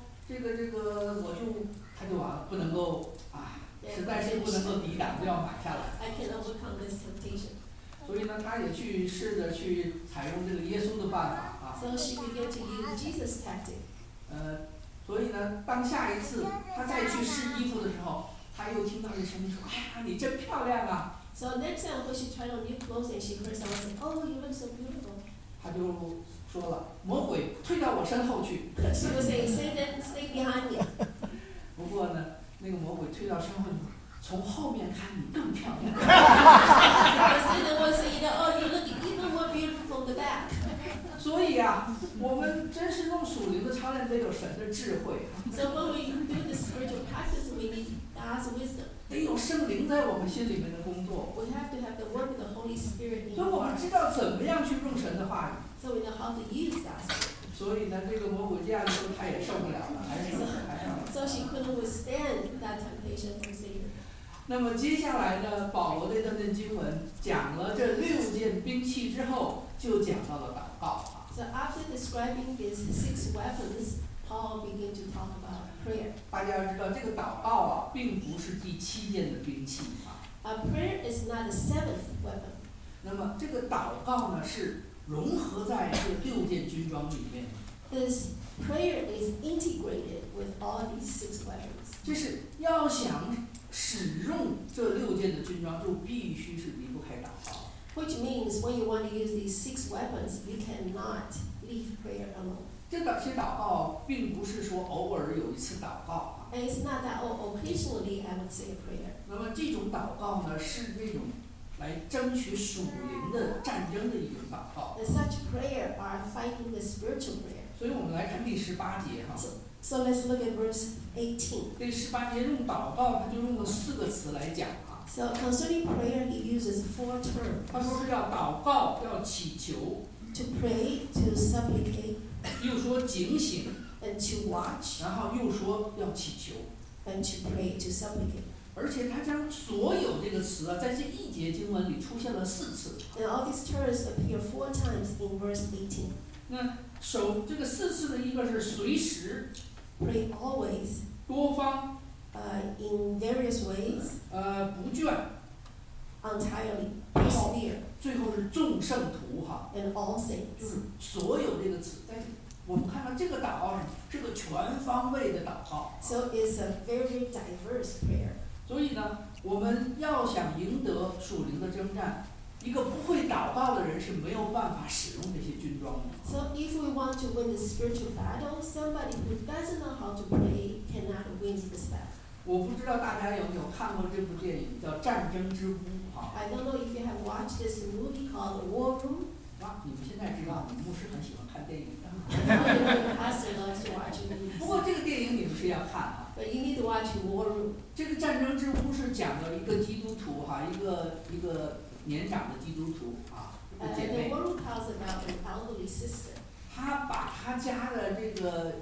他就完了，不能够实在是不能够抵挡，就要买下来。 I can overcome this temptation. 所以呢，他也去试着去采用这个耶稣的办法啊。 So she began to use Jesus' tactic. 所以呢，当下一次他再去试衣服的时候，他又听到这声音说：“哎呀，你真漂亮啊！” So next time when she tried on new clothes and she heard someone say, Oh, you look so beautiful. 他就说了：“魔鬼退到我身后去。” She would say, Satan, stay behind me. 不过呢，那个魔鬼退到身后去，从后面看你更漂亮。 But Satan would say, Oh, you look even more beautiful from the back. 所以啊，我们真是用属灵的操练，得有神的智慧， So when we do the spiritual practice, we need God's wisdom. 得有圣灵在我们心里面的工作。 We have to have the work of the Holy Spirit in 所以 our 我们 hearts. 知道怎么样去用神的话语。 So we know how to use God's word. 所以呢，这个魔鬼这样说，他也受不了了，还是上了。 So she couldn't withstand that temptation from Satan. 那么接下来呢，保罗这段经文讲了这6件兵器之后，就讲到了祷告啊。 So after describing these 6 weapons, Paul began to talk about prayer. 大家要知道，这个祷告啊，并不是第7件的兵器啊。 Prayer is not the 7th weapon. 那么这个祷告呢，是融合在这6件军装里面。 This prayer is integrated with all these 6 weapons. 就是要想使用这6件的军装，就必须是离不开祷告。 Which means when you want to use these 6 weapons, you cannot leave prayer alone. 这些祷告并不是说偶尔有一次祷告啊， And it's not that, oh, occasionally I would say a prayer. 那么这种祷告呢，是这种来争取属灵的战争的一种祷告。 And such prayer are fighting the spiritual prayer. 所以我们来看第18节哈。 So let's look at verse 18. 这18节用祷告，他就用了4个词来讲啊。 So concerning prayer, he uses 4 terms. 他说是要祷告，要祈求， To pray, to supplicate, 又说警醒， and to watch, 然后又说要祈求。 and to pray, to supplicate. 而且他将所有这个词啊，在这一节经文里出现了4次。 And all these terms appear 4 times in verse 18. 那这个4次的一个是随时， Pray always, 多方， in various ways, 不倦， entirely, persevere, 最后是众圣徒哈， and all 就 saints. 是所有这个词，在我们看到这个祷告是个全方位的祷告。 So it's a very diverse prayer. 所以呢，我们要想赢得属灵的征战，一个不会祷告的人是没有办法使用这些军装的。 So if we want to win the spiritual battle, somebody who doesn't know how to pray cannot win this battle. 我不知道大家有没有看过这部电影叫《战争之屋》哈。 I don't know if you have watched this movie called The War Room. 啊，你们现在知道，你们牧师很喜欢看电影的。 The pastor loves to watch 不 movies. 过这个电影你们是要看啊。 But you need to watch War Room. 这个《战争之屋》是讲的一个基督徒哈，一个年长的基督徒啊，一个姐 The 妹， War Room tells about an elderly sister. 她把她家的这个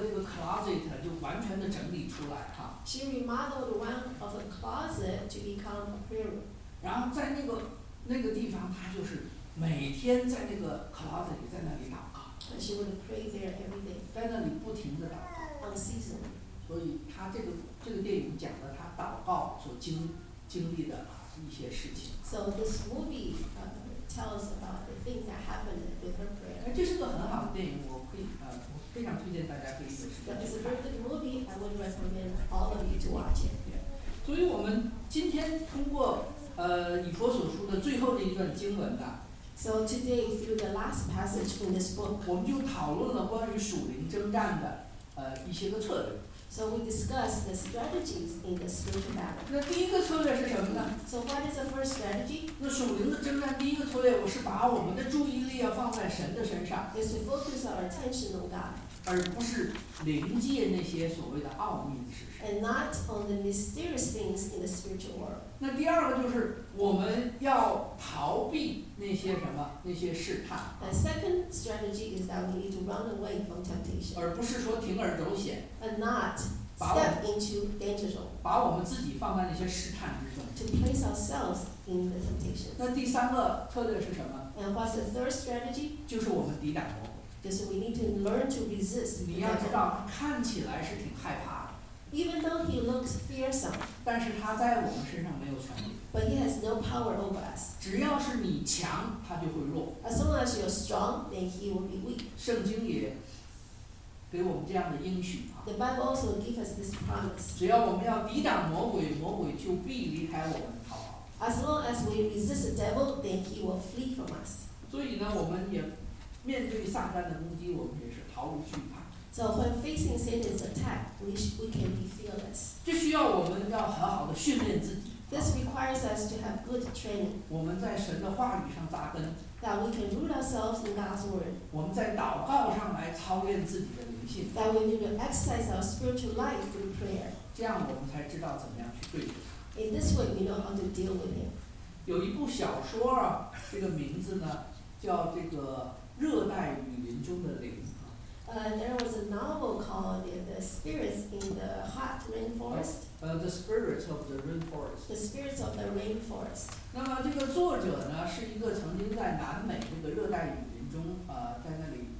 closet 就完全的整理出来哈。 She remodeled one of a closet to become a prayer room. 然后在那个地方，她就是每天在那个 closet 里在那里祷告， And she would pray there every day, 在那里不停的祷告。 unceasingly. 所以她这个电影讲了她祷告所经历的一些事情。 So this movie tells about the things that happened with her prayer. 这是个很好的电影，我非常推荐大家可以有时 So 间 it's 去 a 看 very。good movie. I would recommend all of you to watch it. 所以我们今天通过以弗所书的最后这一段经文呢， So today, through the last passage in this book, 我们就讨论了关于属灵征战的一些个策略。 so we discussed the strategies in the spiritual battle. 那第一个策略是什么呢？ So what is the first strategy? 那属灵的征战第一个策略，我是把我们的注意力要放在神的身上， Is to focus our attention on God 而不是临界那些所谓的奥秘的事实。 and not on the mysterious things in the spiritual world. 那第二个就是我们要逃避那些试探， The second strategy is that we need to run away from temptation 而不是说铤而走险， and not step into danger zone, 把我们自己放在那些试探之中。 to place ourselves in the temptation. 那第三个策略是什么？ And what's the third strategy? 就是我们抵挡魔鬼。 Just we need to learn to resist 你 the 要知 devil. 道，他看起来是挺害怕的， Even though he looks fearsome, 但是他在我们身上没有权利。 but he has no power over us. 只要是你强，他就会弱。 As long as you're strong, then he will be weak. 圣经也给我们这样的应许啊， The Bible also gives us this promise. 只要我们要抵挡魔鬼，魔鬼就必离开我们逃跑。 As long as we resist the devil, then he will flee from us. 所以呢，我们也面对撒旦的攻击，我们也是毫无惧怕。 So when facing Satan's attack, we can be fearless. 这需要我们要很好的训练自己。 This requires us to have good training, 我们在神的话语上扎根， that we can root ourselves in God's word, 我们在祷告上来操练自己的灵性， that we need to exercise our spiritual life through prayer. 这样我们才知道怎么样去对付他。 In this way, we know how to deal with him. 有一部小说啊，这个名字呢叫这个《热带雨林中的灵》啊。 There was a novel called The Spirits in the Hot Rainforest. The Spirits of the Rainforest。 The Spirits of the Rainforest. 那么这个作者呢，是一个曾经在南美这个热带雨林中在那里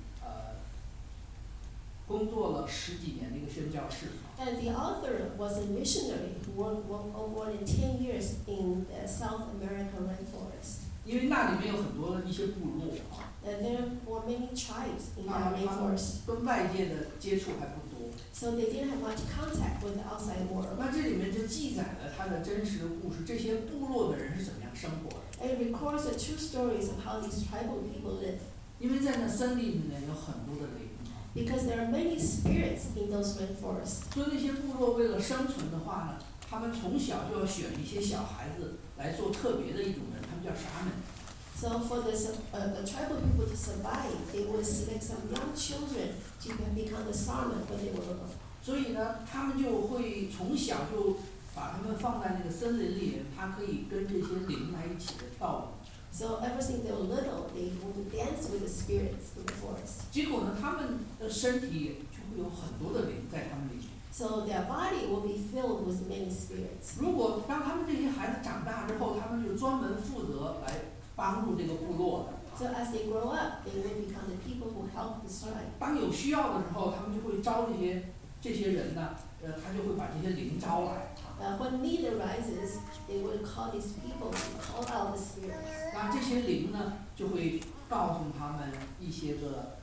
工作了10几年的一个宣教士。 And the author was a missionary who worked more than 10 years in the South American rainforest. 因为那里面有很多的一些部落啊， And there were many tribes in 那 that 他们 rainforest. 跟外界的接触还不多。 So they didn't have much contact with the outside world. 那这里面就记载了他的真实的故事，这些部落的人是怎么样生活的。 And it records the true stories of how these tribal people lived. 因为在那森林里面有很多的灵啊， Because there are many spirits in those rainforests. 所以那些部落为了生存的话呢，他们从小就要选一些小孩子来做特别的一种人，他们叫沙门。 So for the tribal people to survive, they would select some young children to become the shaman when they were little. 所以呢，他们就会从小就把他们放在那个森林里，他可以跟这些灵来一起的跳舞。 So ever since they were little, they would dance with the spirits in the forest. 结果呢，他们的身体就会有很多的灵在他们里面。 So their body will be filled with many spirits. 如果当他们这些孩子长大之后，他们就专门负责来帮助这个部落的。 So as they grow up, they will become the people who help this tribe. 当有需要的时候，他们就会招这些人呢，他就会把这些灵招来。 When need arises, they will call these people to call out the spirits. 那这些灵呢，就会告诉他们一些个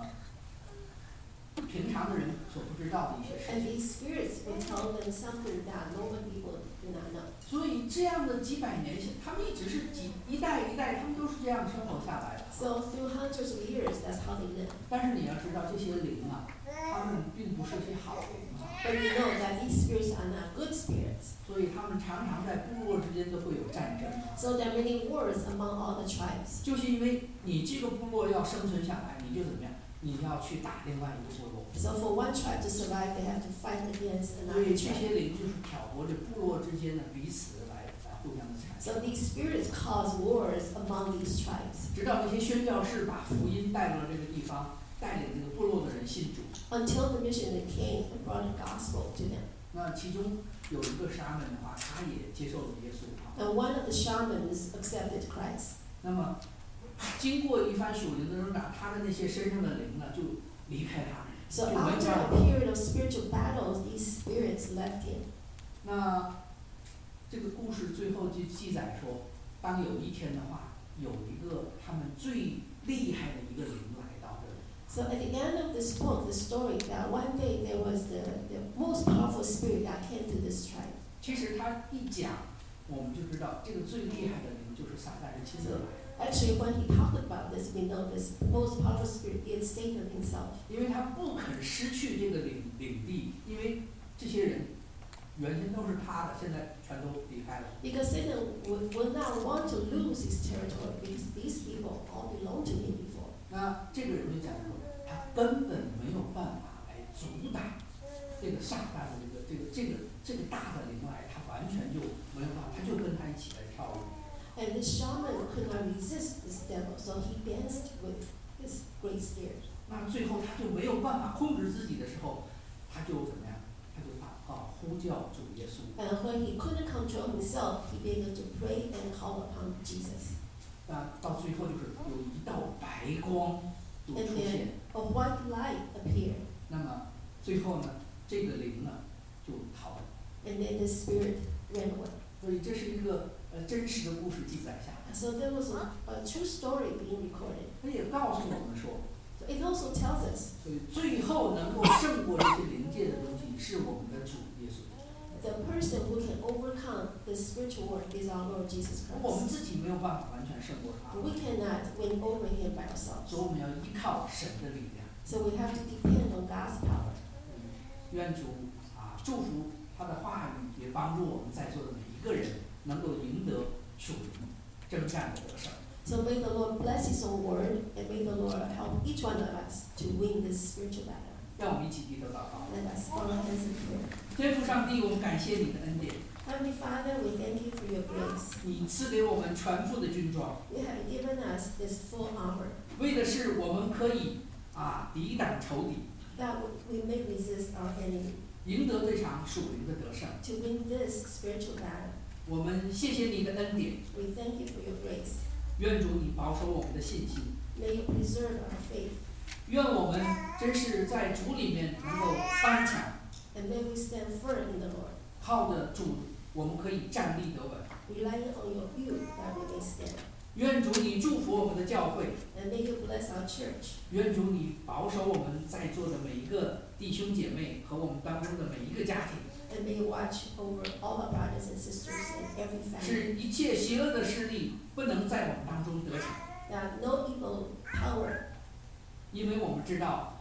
平常的人所不知道的一些事 And 情。 these spirits will tell them something that normal people do not know. 所以这样的几百年，他们一直是一代一代，他们都是这样生活下来的。 So through hundreds of years, that's how they live. 但是你要知道，这些灵啊，他们并不是些好灵啊， But you know that these spirits are not good spirits. 所以他们常常在部落之间都会有战争。 So there are many wars among all the tribes. 就是因为你这个部落要生存下来，你就怎么样？你要去打另外一个部落。 So for one tribe to survive, they have to fight against 所以 another 这 tribe. 些灵就是挑拨着部落之间的彼此来互相的缠 So 斗。 these spirits cause wars among these tribes 直到那些宣教士把福音带到了这个地方，带领这个部落的人信主。 until the missionary came and brought the gospel to them. 那其中有一个沙门的话，他也接受了耶稣啊。 And one of the shamans accepted Christ. 那么经过一番属灵的挣扎，他的那些身上的灵呢，就离开他， So 就没 after 办 a 法。 period of spiritual battles, these spirits left him. 那这个故事最后就记载说，当有一天的话，有一个他们最厉害的一个灵来到这里。 So at the end of this book, the story that one day there was the most powerful spirit that came to this tribe. 其实他一讲，我们就知道这个最厉害的灵就是撒旦，是亲自来的。 Actually, when he talked about this, we know this most powerful spirit is Satan himself. 因为他不肯失去这个领地，因为这些人原先都是他的，现在全都离开了。 Because Satan would not want to lose his territory because these people all belonged to him before. 那这个人就讲说，他根本没有办法来阻挡这个撒旦的这个大的灵来，他完全就没有办法，他就跟他一起来跳舞。 And this shaman could not resist this devil, so he danced with this great spirit. 那最后他就没有办法控制自己的时候，他就怎么样？他就呼叫主耶稣。 And when he couldn't control himself, he began to pray and call upon Jesus. 那到最后就是有一道白光就 And 出 then 现， a white light appeared, 那么最后呢，这个灵呢就逃了。 and then the spirit ran away. 所以这是一个真实的故事记载下来。 So there was a true story being recorded. 它也告诉我们说， So it also tells us 所以最后能够胜过这些灵界的东西，是我们的主耶稣。 the person who can overcome the spiritual world is our Lord Jesus 我们 Christ. 自己没有办法完全胜过他， We cannot win over him by ourselves. 所以我们要依靠神的力量。 So we have to depend on God's power. 愿主祝福他的话语，也帮助我们在座的每一个人能够赢得属灵征战的得胜。 So may the Lord bless His own word, and may the Lord help each one of us to win this spiritual battle. 让我们一起低头祷告。 Let us bow our heads in prayer. 天父上帝，我们感谢你的恩典， Heavenly Father, we thank you for your grace. 你赐给我们全副的军装， You have given us this full armor 为的是我们可以抵挡仇敌， that we may resist our enemy, 赢得这场属灵的得胜。 to win this spiritual battle. 我们谢谢你的恩典， We thank you for your grace. 愿主你保守我们的信心， May you preserve our faith, 愿我们真是在主里面能够刚强， and may we stand firm in the Lord, 靠着主我们可以站立得稳。 relying on you that we may stand. 愿主你祝福我们的教会， And may you bless our church. 愿主你保守我们在座的每一个弟兄姐妹和我们当中的每一个家庭， And may you watch over all our brothers and sisters and every family, 使一切邪恶的势力不能在我们当中得逞， that no evil power, 因为我们知道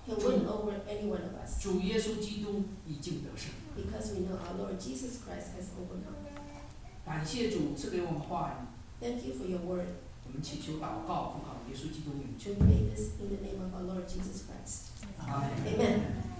can win over any one of us 主耶稣基督已经得胜。 because we know our Lord Jesus Christ has overcome. 感谢主赐给我们话语， Thank you for your word. 我们祈求祷告，奉靠耶稣基督名求 We pray this in the name of our Lord Jesus Christ. 阿门。 Amen.